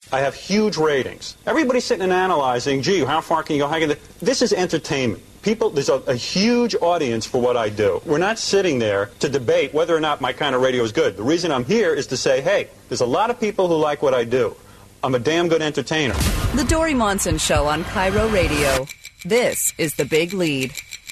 I have huge ratings. Everybody's sitting and analyzing, gee, how far can you go? How can this is entertainment. People, there's a huge audience for what I do. We're not sitting there to debate whether or not my kind of radio is good. The reason I'm here is to say, hey, there's a lot of people who like what I do. I'm a damn good entertainer. The Dori Monson Show on Cairo Radio. This is The Big Lead.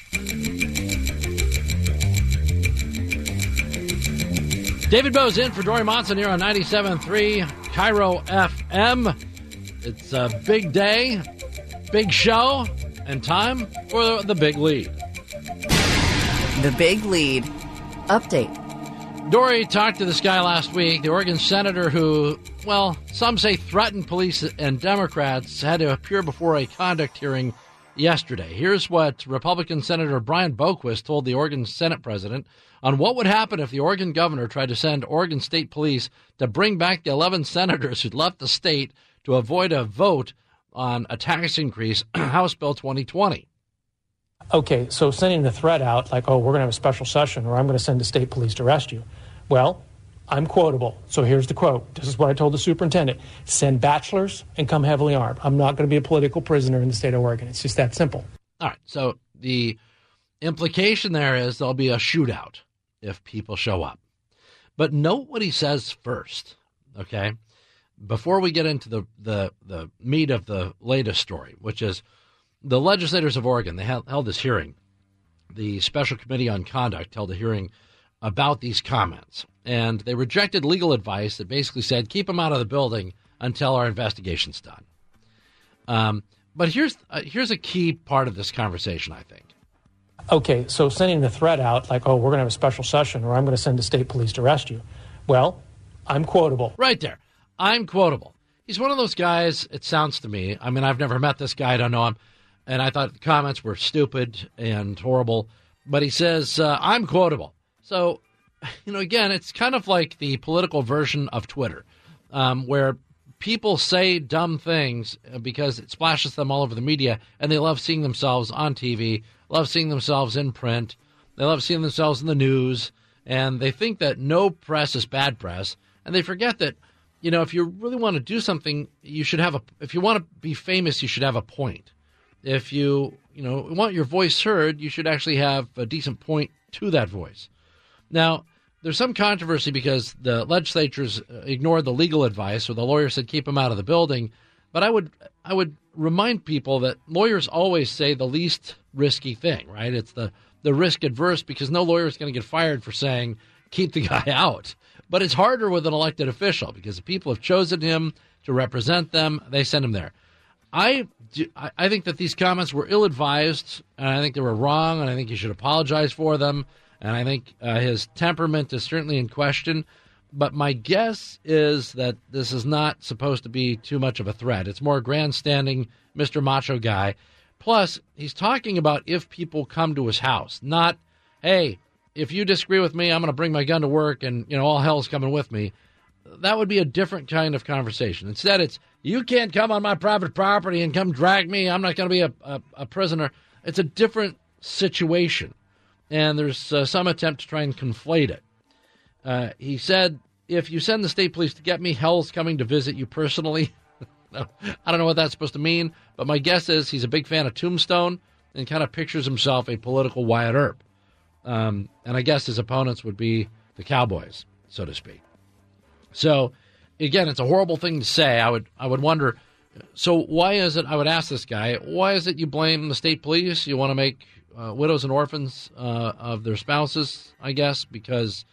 David Bowe's in for Dori Monson here on 97.3 Cairo FM. It's a big day, big show, and time for The Big Lead. The Big Lead. Update. Dori talked to this guy last week, the Oregon senator who, well, some say threatened police and Democrats, had to appear before a conduct hearing yesterday. Here's what Republican Senator Brian Boquist told the Oregon Senate president on what would happen if the Oregon governor tried to send Oregon State Police to bring back the 11 senators who'd left the state to avoid a vote on a tax increase, House Bill 2020. Okay, so sending the threat out like, oh, we're going to have a special session or I'm going to send the state police to arrest you. Well, I'm quotable. So here's the quote. This is what I told the superintendent. Send bachelors and come heavily armed. I'm not going to be a political prisoner in the state of Oregon. It's just that simple. All right, so the implication there is there'll be a shootout if people show up. But note what he says first, okay? Before we get into the meat of the latest story, which is the legislators of Oregon, they held this hearing. The Special Committee on Conduct held a hearing about these comments, and they rejected legal advice that basically said, keep them out of the building until our investigation's done. But here's a key part of this conversation, I think. Okay, so sending the threat out like, oh, we're going to have a special session or I'm going to send the state police to arrest you. Well, I'm quotable. Right there. I'm quotable. He's one of those guys, it sounds to me. I mean, I've never met this guy. I don't know him. And I thought the comments were stupid and horrible. But he says, I'm quotable. So, again, it's kind of like the political version of Twitter, where people say dumb things because it splashes them all over the media, and they love seeing themselves on TV, love seeing themselves in print, they love seeing themselves in the news, and they think that no press is bad press, and they forget that, if you really want to do something, you should have if you want to be famous, you should have a point. If you, want your voice heard, you should actually have a decent point to that voice. Now, there's some controversy because the legislatures ignored the legal advice, or the lawyer said keep him out of the building. But I would remind people that lawyers always say the least risky thing, right? It's the risk adverse, because no lawyer is going to get fired for saying keep the guy out. But it's harder with an elected official because the people have chosen him to represent them. They send him there. I think that these comments were ill-advised, and I think they were wrong, and I think he should apologize for them. And I think his temperament is certainly in question. But my guess is that this is not supposed to be too much of a threat. It's more grandstanding, Mr. Macho guy. Plus, he's talking about if people come to his house, not, hey, if you disagree with me, I'm going to bring my gun to work and, all hell's coming with me. That would be a different kind of conversation. Instead, it's, you can't come on my private property and come drag me. I'm not going to be a prisoner. It's a different situation. And there's some attempt to try and conflate it. He said, if you send the state police to get me, hell's coming to visit you personally. I don't know what that's supposed to mean, but my guess is he's a big fan of Tombstone and kind of pictures himself a political Wyatt Earp. And I guess his opponents would be the Cowboys, so to speak. So, again, it's a horrible thing to say. I would wonder, so why is it, I would ask this guy, why is it you blame the state police? You want to make widows and orphans of their spouses, I guess, because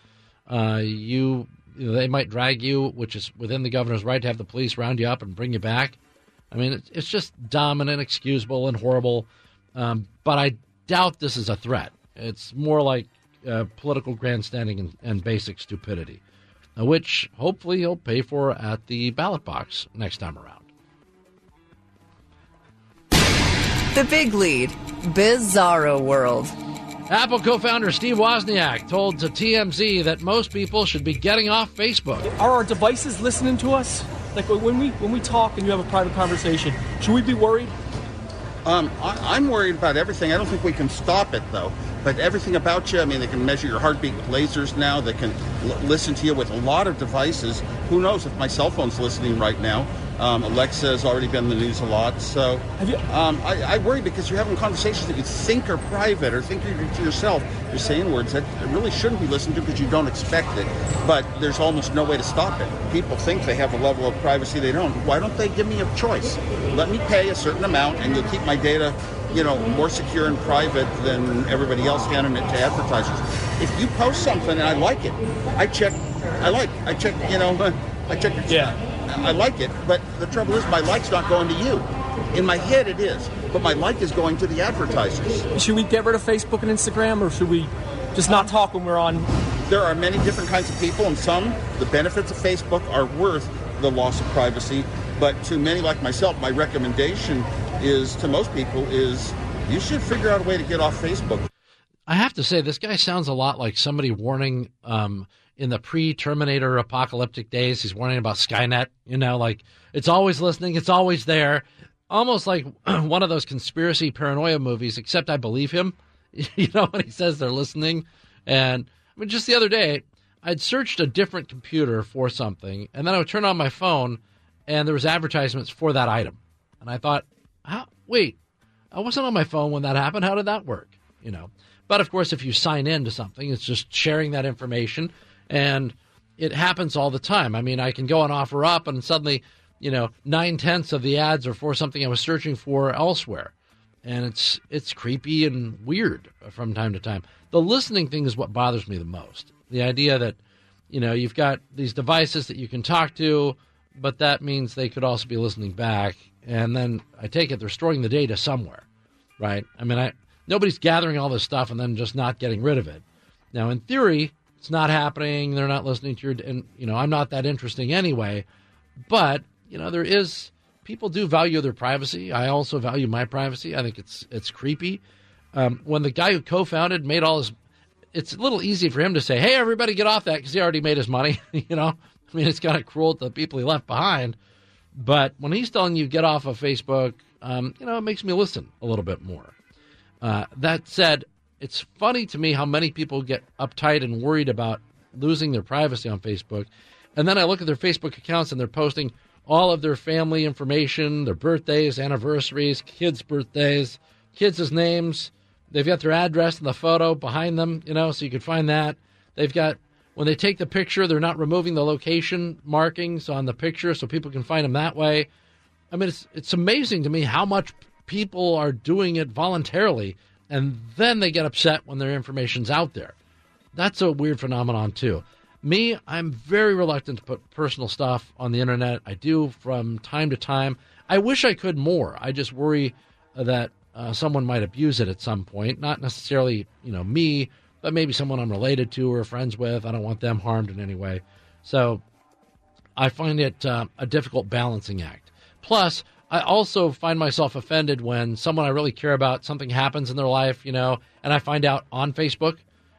they might drag you, which is within the governor's right to have the police round you up and bring you back. I mean, it's just dumb and inexcusable and horrible, but I doubt this is a threat. It's more like political grandstanding and basic stupidity, which hopefully he'll pay for at the ballot box next time around. The Big Lead. Bizarro World. Apple co-founder Steve Wozniak told to TMZ that most people should be getting off Facebook. Are our devices listening to us? Like when we talk and you have a private conversation, should we be worried? I'm worried about everything. I don't think we can stop it, though. But everything about you, I mean, they can measure your heartbeat with lasers now. They can listen to you with a lot of devices. Who knows if my cell phone's listening right now? Alexa has already been in the news a lot. So I worry because you're having conversations that you think are private or think you're to yourself. You're saying words that really shouldn't be listened to because you don't expect it. But there's almost no way to stop it. People think they have a level of privacy they don't. Why don't they give me a choice? Let me pay a certain amount and you'll keep my data, more secure and private than everybody else handing it to advertisers. If you post something and I like it, I check your I like it, but the trouble is my like's not going to you. In my head it is, but my like is going to the advertisers. Should we get rid of Facebook and Instagram, or should we just not talk when we're on? There are many different kinds of people, and some, the benefits of Facebook are worth the loss of privacy, but to many like myself, my recommendation is, to most people, is you should figure out a way to get off Facebook. I have to say, this guy sounds a lot like somebody warning in the pre-Terminator apocalyptic days. He's warning about Skynet, like it's always listening, it's always there. Almost like one of those conspiracy paranoia movies, except I believe him, when he says they're listening. And I mean, just the other day, I'd searched a different computer for something, and then I would turn on my phone, and there was advertisements for that item. And I thought, wait, I wasn't on my phone when that happened. How did that work? But of course, if you sign in to something, it's just sharing that information. And it happens all the time. I mean, I can go on OfferUp and suddenly, 9/10 of the ads are for something I was searching for elsewhere. And it's creepy and weird from time to time. The listening thing is what bothers me the most. The idea that, you've got these devices that you can talk to, but that means they could also be listening back. And then I take it they're storing the data somewhere, right? I mean, nobody's gathering all this stuff and then just not getting rid of it. Now, in theory, it's not happening. They're not listening to and I'm not that interesting anyway. But, people do value their privacy. I also value my privacy. I think it's creepy. When the guy who co-founded made all his, it's a little easy for him to say, hey, everybody get off that because he already made his money. I mean, it's kind of cruel to the people he left behind. But when he's telling you get off of Facebook, it makes me listen a little bit more. That said, it's funny to me how many people get uptight and worried about losing their privacy on Facebook. And then I look at their Facebook accounts and they're posting all of their family information, their birthdays, anniversaries, kids' birthdays, kids' names. They've got their address in the photo behind them, so you could find that. They've got, when they take the picture, they're not removing the location markings on the picture so people can find them that way. I mean, it's amazing to me how much people are doing it voluntarily. And then they get upset when their information's out there. That's a weird phenomenon, too. Me, I'm very reluctant to put personal stuff on the internet. I do from time to time. I wish I could more. I just worry that someone might abuse it at some point. Not necessarily, me, but maybe someone I'm related to or friends with. I don't want them harmed in any way. So I find it a difficult balancing act. Plus, I also find myself offended when someone I really care about, something happens in their life, and I find out on Facebook,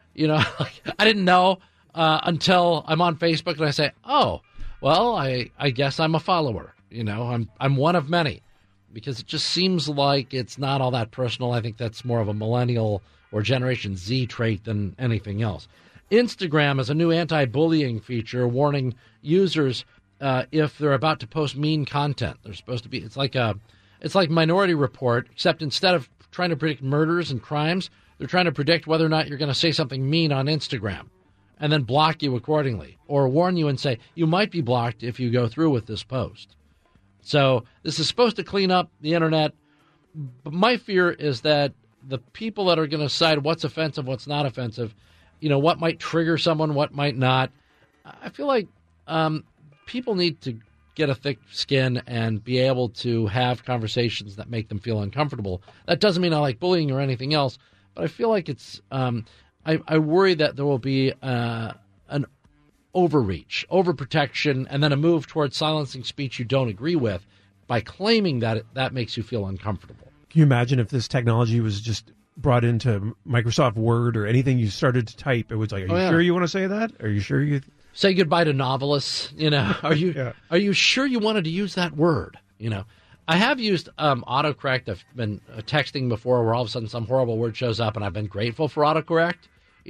I didn't know until I'm on Facebook and I say, oh, well, I guess I'm a follower, I'm one of many, because it just seems like it's not all that personal. I think that's more of a millennial or Generation Z trait than anything else. Instagram is a new anti-bullying feature warning users if they're about to post mean content. They're supposed to be, it's like Minority Report, except instead of trying to predict murders and crimes, they're trying to predict whether or not you're going to say something mean on Instagram and then block you accordingly or warn you and say, you might be blocked if you go through with this post. So this is supposed to clean up the internet. But my fear is that the people that are going to decide what's offensive, what's not offensive, what might trigger someone, what might not. I feel like people need to get a thick skin and be able to have conversations that make them feel uncomfortable. That doesn't mean I like bullying or anything else, but I feel like it's I worry that there will be an overreach, overprotection, and then a move towards silencing speech you don't agree with by claiming that that makes you feel uncomfortable. Can you imagine if this technology was just brought into Microsoft Word or anything you started to type? It was like, are you sure you want to say that? Are you sure you... Say goodbye to novelists, Are you sure you wanted to use that word? I have used autocorrect. I've been texting before where all of a sudden some horrible word shows up, and I've been grateful for autocorrect,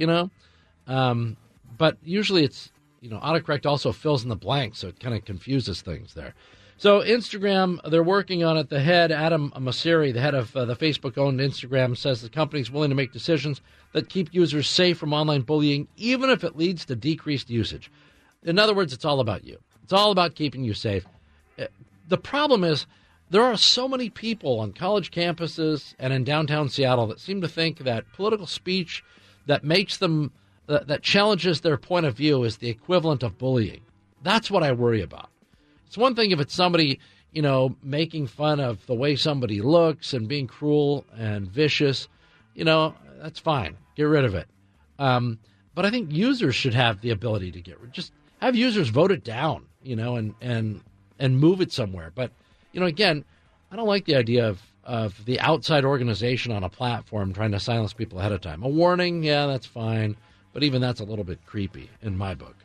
But usually it's, autocorrect also fills in the blanks, so it kind of confuses things there. So Instagram, they're working on it. The head, Adam Mosseri, the head of the Facebook-owned Instagram, says the company is willing to make decisions that keep users safe from online bullying, even if it leads to decreased usage. In other words, it's all about you. It's all about keeping you safe. The problem is there are so many people on college campuses and in downtown Seattle that seem to think that political speech that makes them, that challenges their point of view is the equivalent of bullying. That's what I worry about. It's one thing if it's somebody, making fun of the way somebody looks and being cruel and vicious, that's fine. Get rid of it. But I think users should have the ability to just have users vote it down, and move it somewhere. But, again, I don't like the idea of the outside organization on a platform trying to silence people ahead of time. A warning, yeah, that's fine. But even that's a little bit creepy in my book.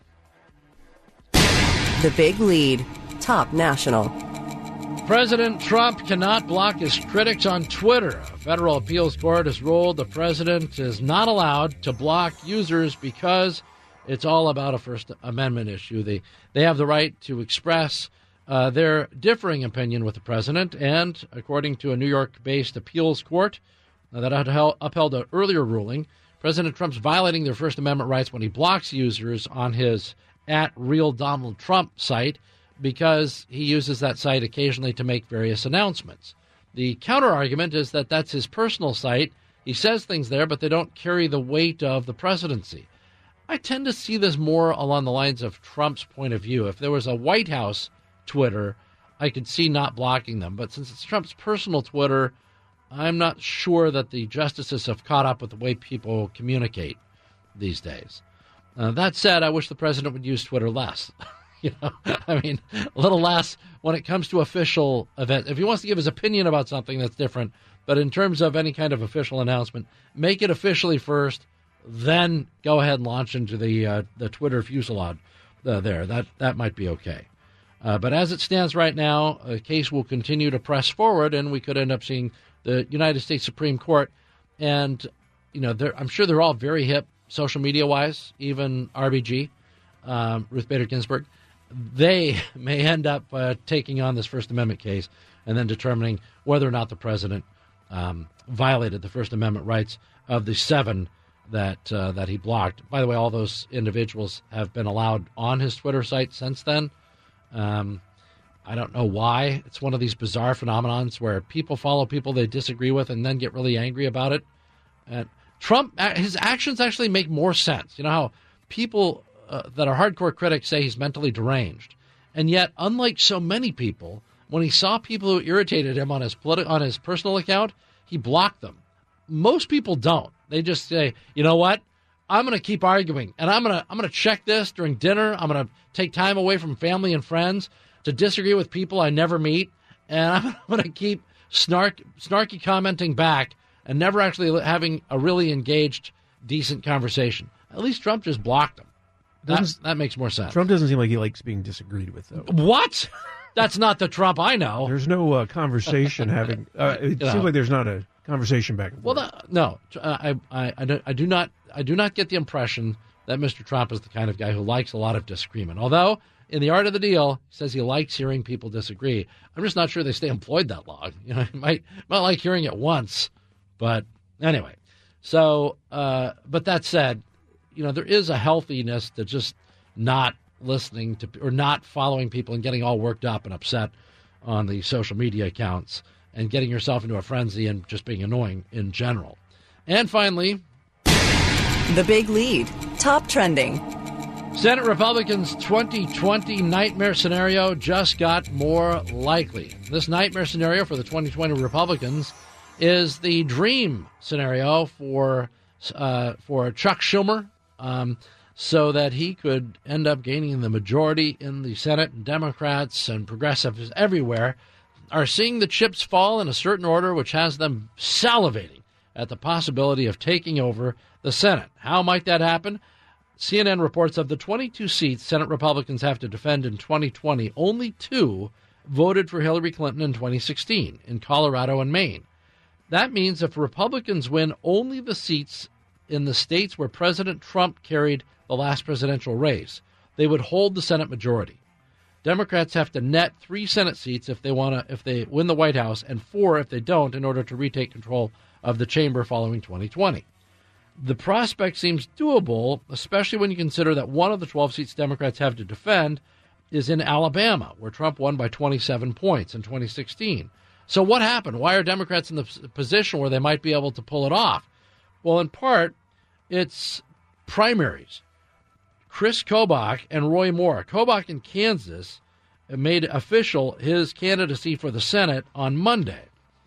The Big Lead, Top National. President Trump cannot block his critics on Twitter. A federal appeals court has ruled the president is not allowed to block users because it's all about a First Amendment issue. They have the right to express their differing opinion with the president, and according to a New York-based appeals court that upheld an earlier ruling, President Trump's violating their First Amendment rights when he blocks users on his @RealDonaldTrump site because he uses that site occasionally to make various announcements. The counter-argument is that that's his personal site. He says things there, but they don't carry the weight of the presidency. I tend to see this more along the lines of Trump's point of view. If there was a White House Twitter, I could see not blocking them. But since it's Trump's personal Twitter, I'm not sure that the justices have caught up with the way people communicate these days. That said, I wish the president would use Twitter less. A little less when it comes to official events. If he wants to give his opinion about something, that's different. But in terms of any kind of official announcement, make it officially first, then go ahead and launch into the Twitter fusillade there. That might be okay. But as it stands right now, the case will continue to press forward, and we could end up seeing the United States Supreme Court. And, I'm sure they're all very hip social media-wise, even RBG, Ruth Bader Ginsburg. They may end up taking on this First Amendment case and then determining whether or not the president violated the First Amendment rights of the 7 that he blocked. By the way, all those individuals have been allowed on his Twitter site since then. I don't know why. It's one of these bizarre phenomenons where people follow people they disagree with and then get really angry about it. Trump, his actions actually make more sense. You know how people that are hardcore critics say he's mentally deranged. And yet, unlike so many people, when he saw people who irritated him on his personal account, he blocked them. Most people don't. They just say, you know what? I'm going to keep arguing, and I'm going to check this during dinner. I'm going to take time away from family and friends to disagree with people I never meet, and I'm going to keep snarky commenting back and never actually having a really engaged, decent conversation. At least Trump just blocked him. That makes more sense. Trump doesn't seem like he likes being disagreed with, though. What? That's not the Trump I know. There's no conversation having. It seems like there's not a conversation back and forth. Well, no, I do not get the impression that Mr. Trump is the kind of guy who likes a lot of disagreement. Although, in The Art of the Deal, he says he likes hearing people disagree. I'm just not sure they stay employed that long. He might like hearing it once, but anyway. So, but that said, there is a healthiness to just not listening to or not following people and getting all worked up and upset on the social media accounts and getting yourself into a frenzy and just being annoying in general. And finally, The Big Lead, top trending. Senate Republicans' 2020 nightmare scenario just got more likely. This nightmare scenario for the 2020 Republicans is the dream scenario for Chuck Schumer, so that he could end up gaining the majority in the Senate. And Democrats and progressives everywhere are seeing the chips fall in a certain order, which has them salivating at the possibility of taking over the Senate. How might that happen? CNN reports of the 22 seats Senate Republicans have to defend in 2020, only 2 voted for Hillary Clinton in 2016 in Colorado and Maine. That means if Republicans win only the seats in the states where President Trump carried the last presidential race, they would hold the Senate majority. Democrats have to net 3 Senate seats if they win the White House, and 4 if they don't, in order to retake control of the chamber following 2020. The prospect seems doable, especially when you consider that one of the 12 seats Democrats have to defend is in Alabama, where Trump won by 27 points in 2016. So what happened? Why are Democrats in the position where they might be able to pull it off? Well, in part, it's primaries. Chris Kobach and Roy Moore. Kobach in Kansas made official his candidacy for the Senate on Monday.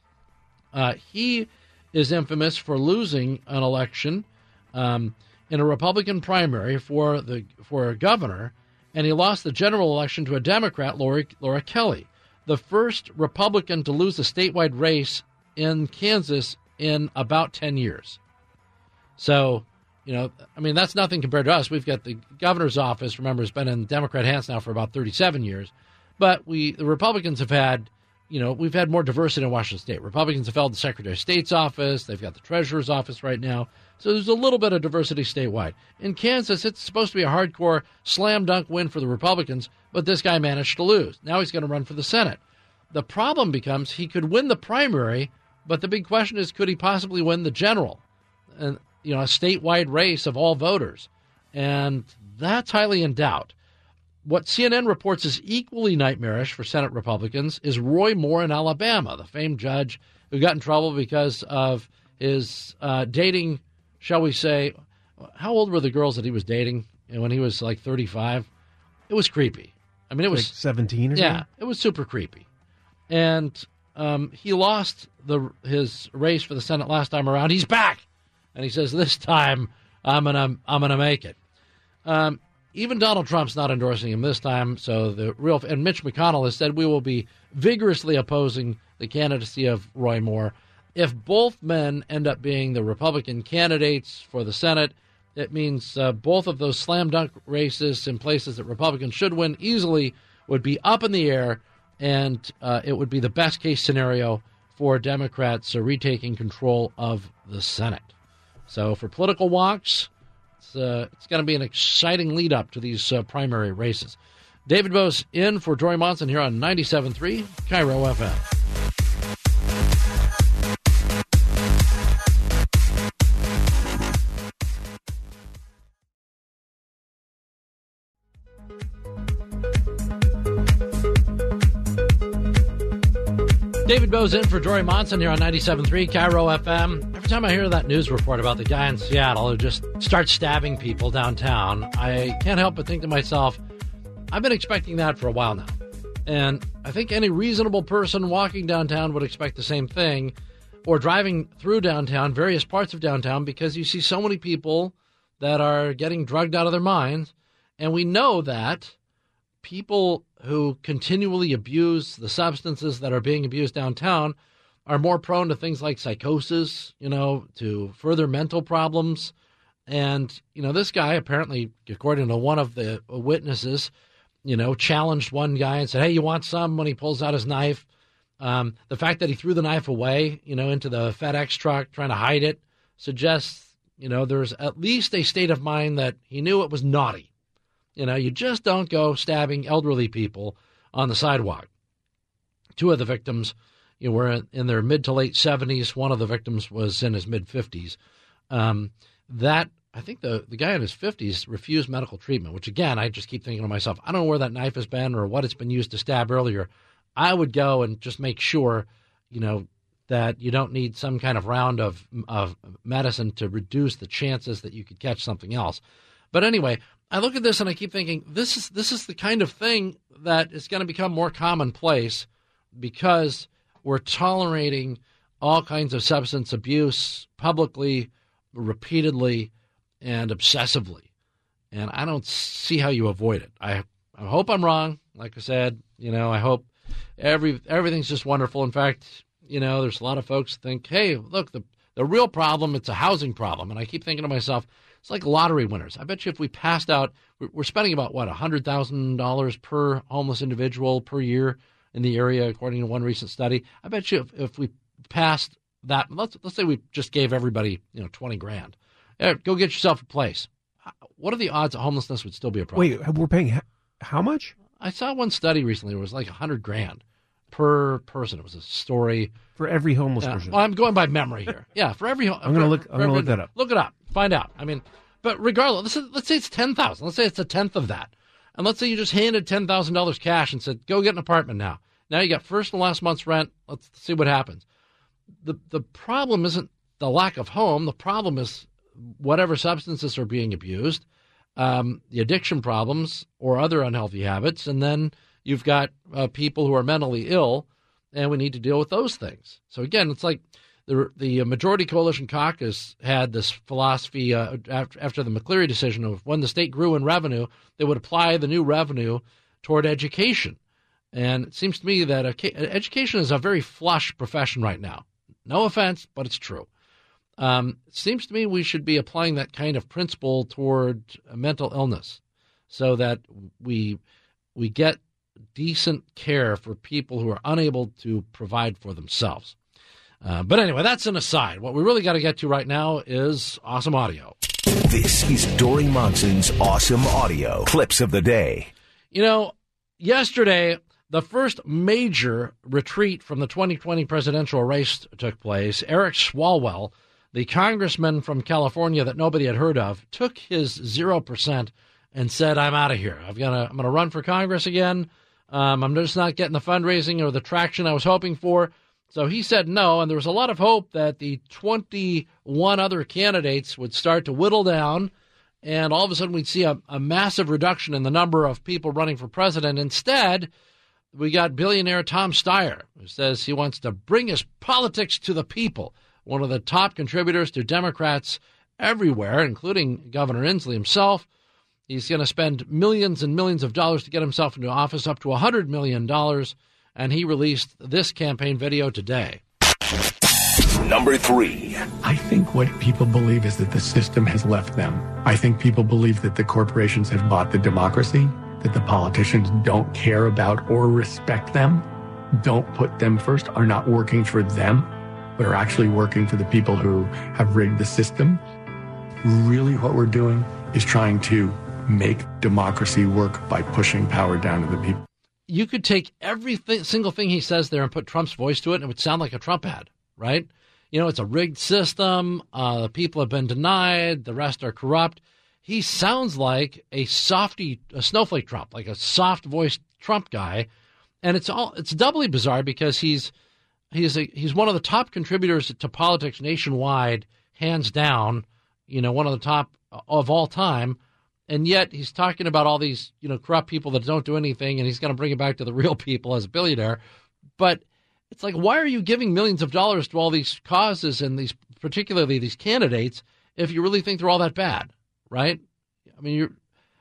He is infamous for losing an election in a Republican primary for a governor, and he lost the general election to a Democrat, Laura Kelly, the first Republican to lose a statewide race in Kansas in about 10 years. So, that's nothing compared to us. We've got the governor's office, remember, has been in Democrat hands now for about 37 years. But the Republicans have had, we've had more diversity in Washington State. Republicans have held the Secretary of State's office. They've got the Treasurer's office right now. So there's a little bit of diversity statewide. In Kansas, it's supposed to be a hardcore slam dunk win for the Republicans, but this guy managed to lose. Now he's going to run for the Senate. The problem becomes he could win the primary, but the big question is, could he possibly win the general? And a statewide race of all voters. And that's highly in doubt. What CNN reports is equally nightmarish for Senate Republicans is Roy Moore in Alabama, the famed judge who got in trouble because of his dating, shall we say, how old were the girls that he was dating when he was like 35? It was creepy. I mean, it was like 17 or yeah, something? It was super creepy. And he lost his race for the Senate last time around. He's back. And he says, this time I'm gonna make it. Even Donald Trump's not endorsing him this time. So and Mitch McConnell has said we will be vigorously opposing the candidacy of Roy Moore. If both men end up being the Republican candidates for the Senate, it means both of those slam dunk races in places that Republicans should win easily would be up in the air, and it would be the best case scenario for Democrats retaking control of the Senate. So for political wonks, it's going to be an exciting lead up to these primary races. David Bose in for Jory Monson here on 97.3 Cairo FM. David Bose in for Jory Monson here on 97.3 Cairo FM. Every time I hear that news report about the guy in Seattle who just starts stabbing people downtown, I can't help but think to myself, I've been expecting that for a while now. And I think any reasonable person walking downtown would expect the same thing, or driving through downtown, various parts of downtown, because you see so many people that are getting drugged out of their minds. And we know that people who continually abuse the substances that are being abused downtown are more prone to things like psychosis, to further mental problems. And, this guy apparently, according to one of the witnesses, challenged one guy and said, hey, you want some, when he pulls out his knife. The fact that he threw the knife away, into the FedEx truck, trying to hide it, suggests, there's at least a state of mind that he knew it was naughty. You just don't go stabbing elderly people on the sidewalk. 2 of the victims were in their mid to late 70s. One of the victims was in his mid 50s. I think the guy in his 50s refused medical treatment, which, again, I just keep thinking to myself, I don't know where that knife has been or what it's been used to stab earlier. I would go and just make sure, that you don't need some kind of round of medicine to reduce the chances that you could catch something else. But anyway, I look at this and I keep thinking, this is the kind of thing that is going to become more commonplace because we're tolerating all kinds of substance abuse publicly, repeatedly, and obsessively. And I don't see how you avoid it. I hope I'm wrong. Like I said, I hope everything's just wonderful. In fact, there's a lot of folks who think, hey, look, the real problem, it's a housing problem. And I keep thinking to myself, it's like lottery winners. I bet you if we passed out, we're spending about, $100,000 per homeless individual per year. in the area, according to one recent study. I bet you if we passed that, let's say we just gave everybody $20,000. Go get yourself a place. What are the odds that homelessness would still be a problem? Wait, we're paying how much? I saw one study recently where it was like $100,000 per person. It was a story for every homeless person. Well, I'm going by memory here. Yeah, for every. I'm going to look that up. Look it up. Find out. I mean, but regardless, let's say it's $10,000. Let's say it's a tenth of that, and let's say you just handed $10,000 cash and said, "Go get an apartment now." Now you got first and last month's rent. Let's see what happens. The problem isn't the lack of home. The problem is whatever substances are being abused, the addiction problems or other unhealthy habits, and then you've got people who are mentally ill, and we need to deal with those things. So again, it's like the Majority Coalition Caucus had this philosophy after the McCleary decision of when the state grew in revenue, they would apply the new revenue toward education. And it seems to me that education is a very flush profession right now. No offense, but it's true. It seems to me we should be applying that kind of principle toward mental illness so that we get decent care for people who are unable to provide for themselves. But anyway, that's an aside. What we really got to get to right now is awesome audio. This is Dori Monson's Awesome Audio Clips of the Day. Yesterday, the first major retreat from the 2020 presidential race took place. Eric Swalwell, the congressman from California that nobody had heard of, took his 0% and said, I'm out of here. I'm going to run for Congress again. I'm just not getting the fundraising or the traction I was hoping for. So he said no, and there was a lot of hope that the 21 other candidates would start to whittle down, and all of a sudden we'd see a massive reduction in the number of people running for president. Instead, we got billionaire Tom Steyer, who says he wants to bring his politics to the people, one of the top contributors to Democrats everywhere, including Governor Inslee himself. He's going to spend millions and millions of dollars to get himself into office, up to $100 million, and he released this campaign video today. Number 3. I think what people believe is that the system has left them. I think people believe that the corporations have bought the democracy, that the politicians don't care about or respect them, don't put them first, are not working for them, but are actually working for the people who have rigged the system. Really what we're doing is trying to make democracy work by pushing power down to the people. You could take every single thing he says there and put Trump's voice to it, and it would sound like a Trump ad, right? It's a rigged system. People have been denied. The rest are corrupt. He sounds like a snowflake Trump, like a soft-voiced Trump guy. And it's doubly bizarre because he's one of the top contributors to politics nationwide, hands down, one of the top of all time. And yet he's talking about all these, corrupt people that don't do anything, and he's going to bring it back to the real people as a billionaire. But it's like, why are you giving millions of dollars to all these causes and particularly these candidates if you really think they're all that bad, right? I mean,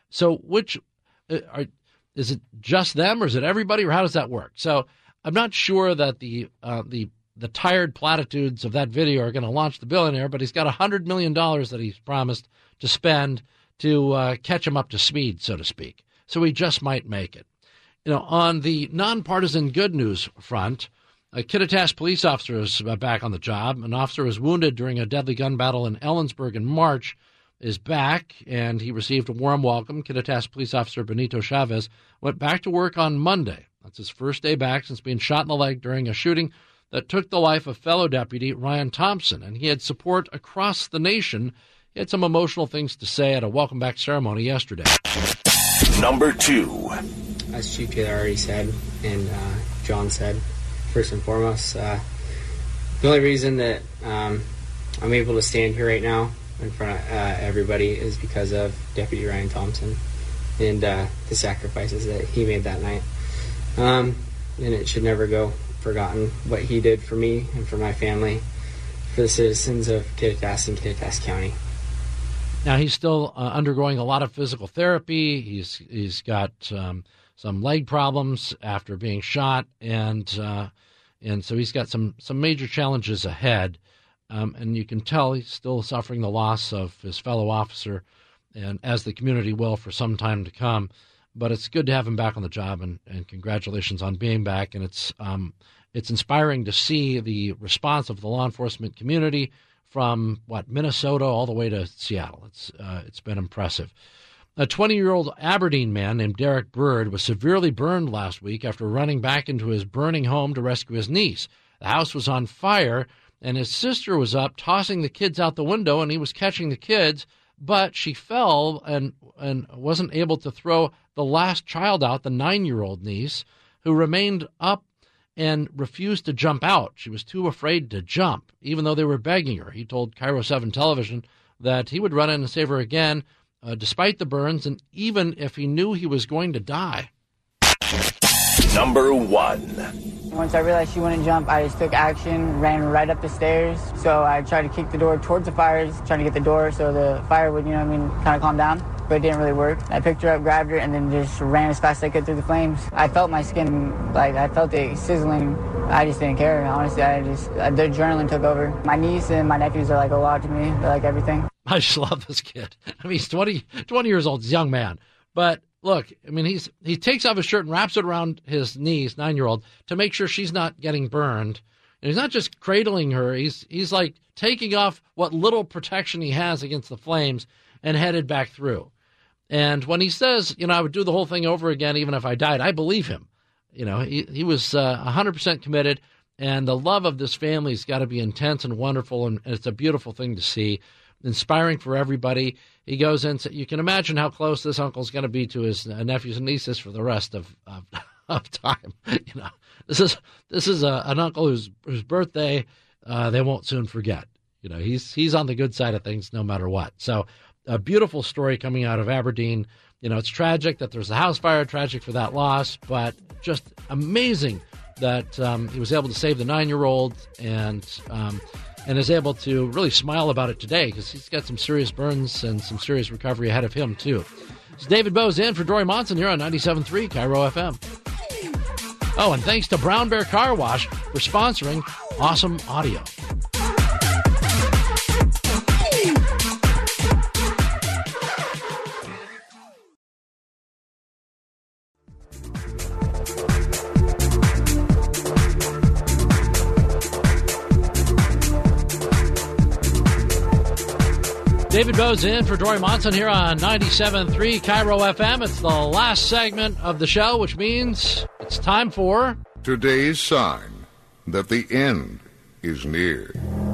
is it just them or is it everybody, or how does that work? So I'm not sure that the tired platitudes of that video are going to launch the billionaire, but he's got $100 million that he's promised to spend to catch him up to speed, so to speak. So he just might make it. On the nonpartisan good news front, a Kittitas police officer is back on the job. An officer was wounded during a deadly gun battle in Ellensburg in March, is back, and he received a warm welcome. Kittitas police officer Benito Chavez went back to work on Monday. That's his first day back since being shot in the leg during a shooting that took the life of fellow deputy Ryan Thompson, and he had support across the nation. He had some emotional things to say at a welcome back ceremony yesterday. Number 2. As Chief Taylor already said, and John said, first and foremost, the only reason that I'm able to stand here right now in front of everybody is because of Deputy Ryan Thompson and the sacrifices that he made that night. And it should never go forgotten what he did for me and for my family, for the citizens of Kittitas and Kittitas County. Now, he's still undergoing a lot of physical therapy. He's got some leg problems after being shot, and so he's got some major challenges ahead. And you can tell he's still suffering the loss of his fellow officer, and as the community will for some time to come. but it's good to have him back on the job, and congratulations on being back. And it's inspiring to see the response of the law enforcement community from Minnesota all the way to Seattle. It's been impressive. A 20-year-old Aberdeen man named Derek Bird was severely burned last week after running back into his burning home to rescue his niece. The house was on fire, and his sister was up tossing the kids out the window, and he was catching the kids, but she fell and wasn't able to throw the last child out, the 9-year-old niece, who remained up and refused to jump out. She was too afraid to jump, even though they were begging her. He told Cairo 7 Television that he would run in and save her again, despite the burns, and even if he knew he was going to die. Number 1. Once I realized she wouldn't jump, I just took action, ran right up the stairs. So I tried to kick the door towards the fires, trying to get the door so the fire would, kind of calm down. But it didn't really work. I picked her up, grabbed her, and then just ran as fast as I could through the flames. I felt my skin, I felt it sizzling. I just didn't care, honestly. The adrenaline took over. My niece and my nephews are a lot to me. They're like everything. I just love this kid. He's 20 years old. He's a young man. But look, he takes off his shirt and wraps it around his niece, 9-year-old, to make sure she's not getting burned. And he's not just cradling her. He's taking off what little protection he has against the flames and headed back through. And when he says, I would do the whole thing over again even if I died, I believe him. He was 100% committed, and the love of this family has got to be intense and wonderful, and it's a beautiful thing to see. Inspiring for everybody. He goes in. You can imagine how close this uncle's going to be to his nephews and nieces for the rest of time. This is an uncle whose birthday they won't soon forget. He's on the good side of things no matter what. So a beautiful story coming out of Aberdeen. It's tragic that there's a house fire. Tragic for that loss, but just amazing that he was able to save the 9-year-old and is able to really smile about it today because he's got some serious burns and some serious recovery ahead of him, too. It's David Bose in for Dory Monson here on 97.3 Cairo FM. Oh, and thanks to Brown Bear Car Wash for sponsoring Awesome Audio. David Bose in for Dory Monson here on 97.3 Cairo FM. It's the last segment of the show, which means it's time for today's sign that the end is near.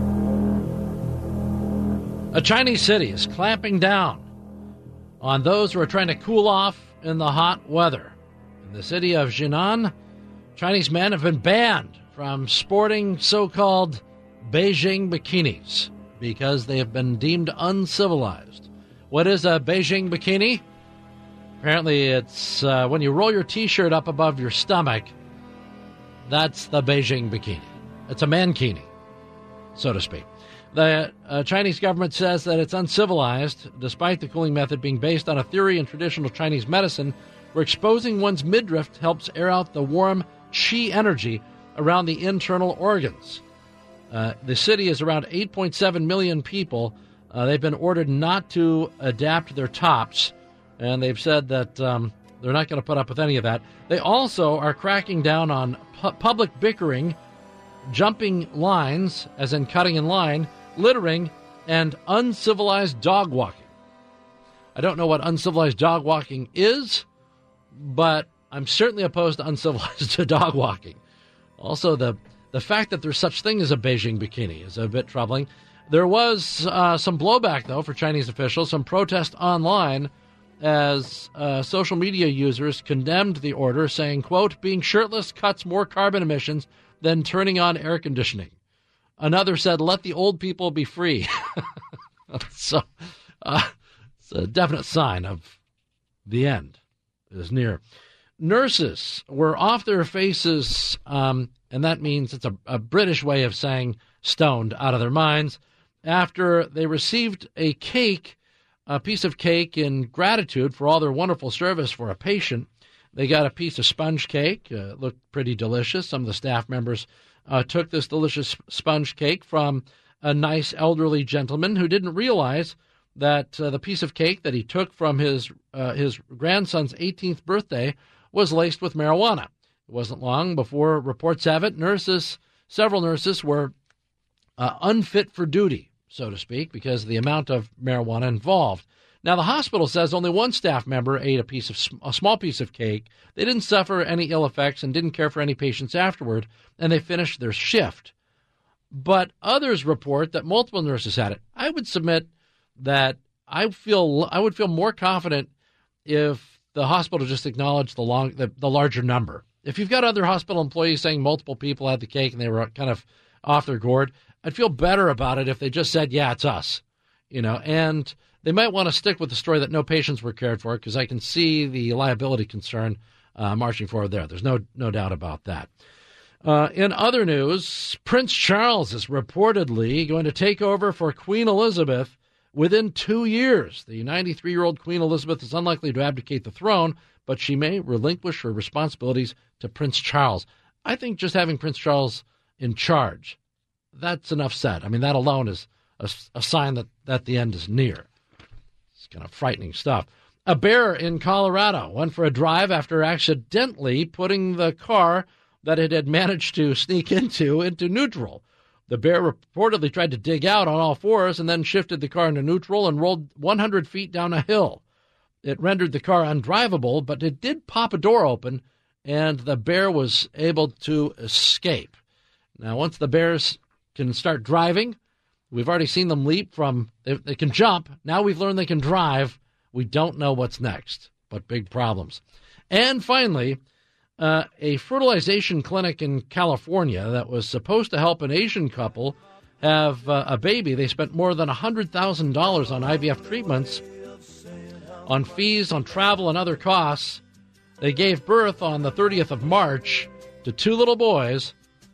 A Chinese city is clamping down on those who are trying to cool off in the hot weather. In the city of Jinan, Chinese men have been banned from sporting so-called Beijing bikinis because they have been deemed uncivilized. What is a Beijing bikini? Apparently it's when you roll your T-shirt up above your stomach, that's the Beijing bikini. It's a mankini, so to speak. The Chinese government says that it's uncivilized, despite the cooling method being based on a theory in traditional Chinese medicine where exposing one's midriff helps air out the warm qi energy around the internal organs. The city is around 8.7 million people. They've been ordered not to adapt their tops, and they've said that they're not going to put up with any of that. They also are cracking down on public bickering, jumping lines, as in cutting in line, littering, and uncivilized dog walking. I don't know what uncivilized dog walking is, but I'm certainly opposed to uncivilized dog walking. Also, the fact that there's such thing as a Beijing bikini is a bit troubling. There was some blowback, though, for Chinese officials, some protest online as social media users condemned the order, saying, quote, being shirtless cuts more carbon emissions than turning on air conditioning. Another said, let the old people be free. So it's a definite sign of the end is near. Nurses were off their faces, and that means it's a British way of saying stoned out of their minds, after they received a piece of cake in gratitude for all their wonderful service for a patient. They got a piece of sponge cake. It looked pretty delicious. Some of the staff members took this delicious sponge cake from a nice elderly gentleman who didn't realize that the piece of cake that he took from his grandson's 18th birthday was laced with marijuana. It wasn't long before reports have it several nurses were unfit for duty, so to speak, because of the amount of marijuana involved. Now, the hospital says only one staff member ate a small piece of cake. They didn't suffer any ill effects and didn't care for any patients afterward, and they finished their shift. But others report that multiple nurses had it. I would submit that I would feel more confident if the hospital just acknowledged the larger number. If you've got other hospital employees saying multiple people had the cake and they were kind of off their gourd, I'd feel better about it if they just said, yeah, it's us, and they might want to stick with the story that no patients were cared for, because I can see the liability concern marching forward there. There's no doubt about that. In other news, Prince Charles is reportedly going to take over for Queen Elizabeth within 2 years. The 93-year-old Queen Elizabeth is unlikely to abdicate the throne, but she may relinquish her responsibilities to Prince Charles. I think just having Prince Charles in charge, that's enough said. I mean, that alone is a sign that the end is near. It's kind of frightening stuff. A bear in Colorado went for a drive after accidentally putting the car that it had managed to sneak into neutral. The bear reportedly tried to dig out on all fours and then shifted the car into neutral and rolled 100 feet down a hill. It rendered the car undrivable, but it did pop a door open, and the bear was able to escape. Now, once the bears can start driving, we've already seen them leap from, they can jump. Now we've learned they can drive. We don't know what's next, but big problems. And finally, a fertilization clinic in California that was supposed to help an Asian couple have a baby. They spent more than $100,000 on IVF treatments, on fees, on travel, and other costs. They gave birth on the 30th of March to 2 little boys,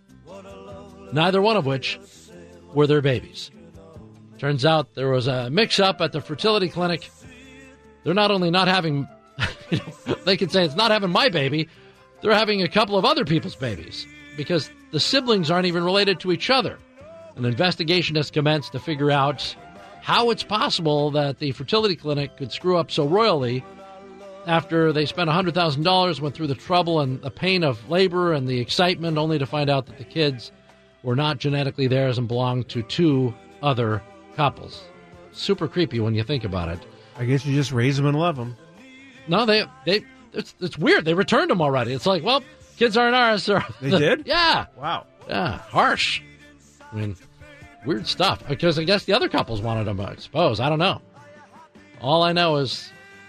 neither one of which were their babies. Turns out there was a mix-up at the fertility clinic. They're not only not having, they could say it's not having my baby, they're having a couple of other people's babies because the siblings aren't even related to each other. An investigation has commenced to figure out how it's possible that the fertility clinic could screw up so royally after they spent $100,000, went through the trouble and the pain of labor and the excitement, only to find out that the kids were not genetically theirs and belonged to 2 other couples. Super creepy when you think about it. I guess you just raise them and love them. No, it's weird. They returned them already. It's like, well, kids aren't ours. They did? Yeah. Wow. Yeah, harsh. I mean, weird stuff. Because I guess the other couples wanted them, I suppose. I don't know. All I know is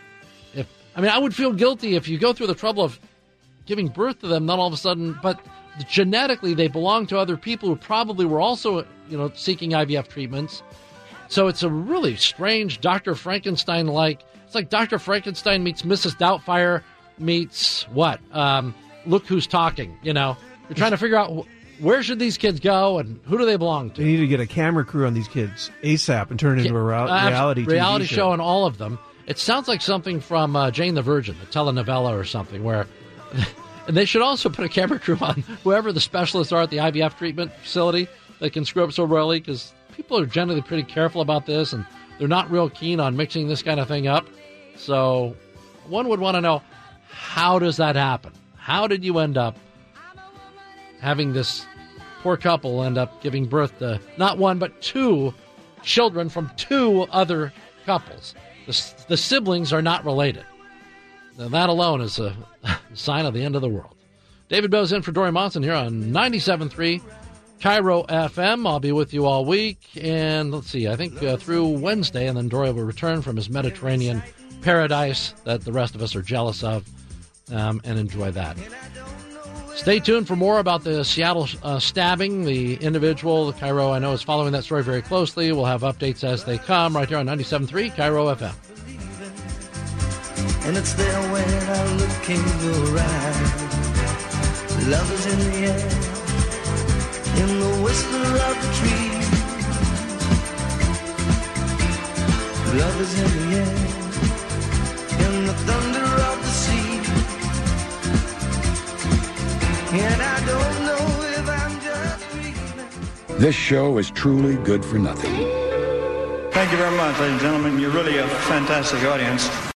I would feel guilty if you go through the trouble of giving birth to them, then all of a sudden, but genetically they belong to other people who probably were also, seeking IVF treatments. So it's a really strange Dr. Frankenstein-like. It's like Dr. Frankenstein meets Mrs. Doubtfire meets what? Look Who's Talking, You're trying to figure out where should these kids go and who do they belong to? They need to get a camera crew on these kids ASAP and turn it into a reality show on all of them. It sounds like something from Jane the Virgin, the telenovela or something, where and they should also put a camera crew on whoever the specialists are at the IVF treatment facility that can screw up so royally, because people are generally pretty careful about this, and they're not real keen on mixing this kind of thing up. So one would want to know, how does that happen? How did you end up having this poor couple end up giving birth to not 1 but 2 children from 2 other couples? The siblings are not related. Now, that alone is a sign of the end of the world. David Bowes in for Dory Monson here on 97.3 Cairo FM. I'll be with you all week. And let's see, I think through Wednesday, and then Dory will return from his Mediterranean paradise that the rest of us are jealous of, and enjoy that. Stay tuned for more about the Seattle stabbing. The individual, Cairo, I know, is following that story very closely. We'll have updates as they come right here on 97.3 Cairo FM. And it's there when I look in your eyes. Love is in the air, in the whisper of the trees. Love is in the air, in the thunder of the sea. And I don't know if I'm just dreaming. This show is truly good for nothing. Thank you very much, ladies and gentlemen. You're really a fantastic audience.